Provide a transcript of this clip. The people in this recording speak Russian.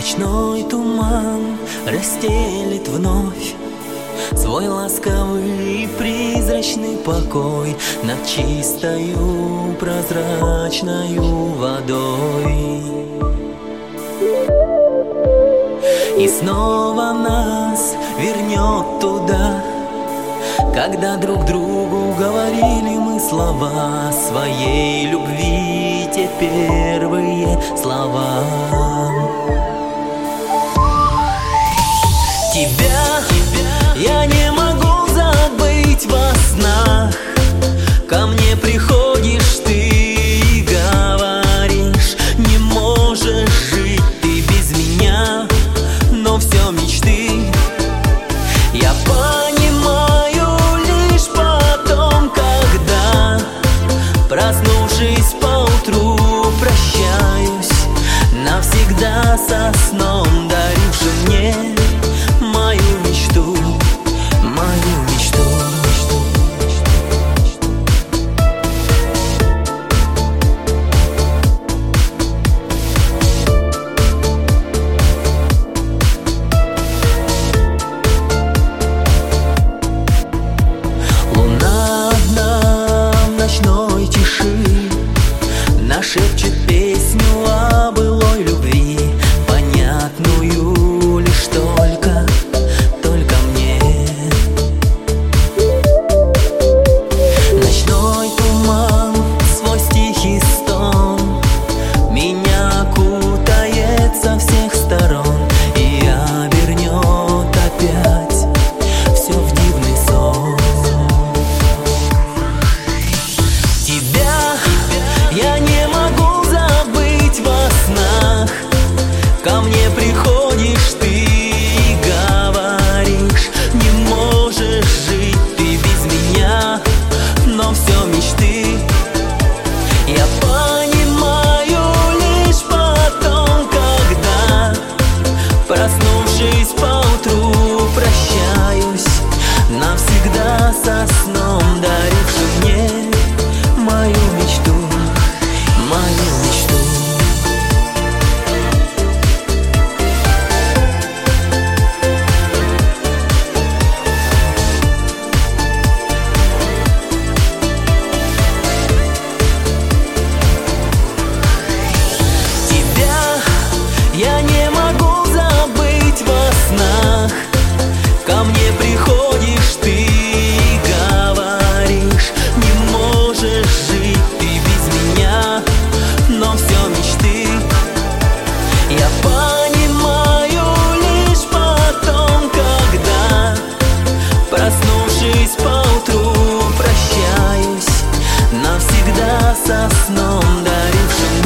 Ночной туман расстелит вновь свой ласковый и призрачный покой над чистою прозрачною водой. И снова нас вернет туда, когда друг другу говорили мы слова своей любви, те первые слова. Тебя я не могу забыть во снах. Ко мне приходишь ты и говоришь: не можешь жить ты без меня. Но все мечты я понимаю лишь потом, когда, проснувшись поутру, прощаюсь навсегда со сном, дарившим мне мою мечту, мою мечту. Луна нам в ночной тиши нашепчет песню о былой любви, понятную лишь только мне. Ночной туман, свой стихий стон меня окутает со всех сторон и обернет опять все в дивный сон. Тебя я не могу забыть во снах. Ко мне приходишь ты и говоришь: не можешь жить ты без меня. Но все мечты я понимаю лишь потом, когда, проснувшись поутру, прощаюсь навсегда со сном, дарившим мне мою мечту, мою мечту. Тебя я не могу забыть во снах. Ко мне приходишь ты и говоришь: не можешь жить ты без меня. Но все мечты я понимаю лишь потом, когда, проснувшись поутру, прощаюсь навсегда со сном, дарившим